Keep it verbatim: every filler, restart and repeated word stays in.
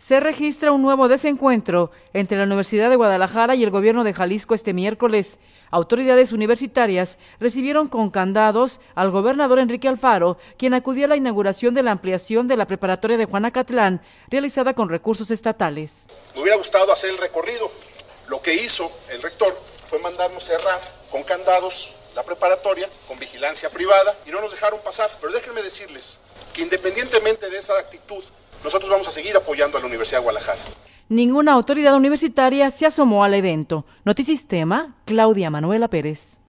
Se registra un nuevo desencuentro entre la Universidad de Guadalajara y el gobierno de Jalisco este miércoles. Autoridades universitarias recibieron con candados al gobernador Enrique Alfaro, quien acudió a la inauguración de la ampliación de la preparatoria de Juanacatlán, realizada con recursos estatales. Me hubiera gustado hacer el recorrido. Lo que hizo el rector fue mandarnos cerrar con candados la preparatoria, con vigilancia privada, y no nos dejaron pasar. Pero déjenme decirles que independientemente de esa actitud, nosotros vamos a seguir apoyando a la Universidad de Guadalajara. Ninguna autoridad universitaria se asomó al evento. Notisistema, Claudia Manuela Pérez.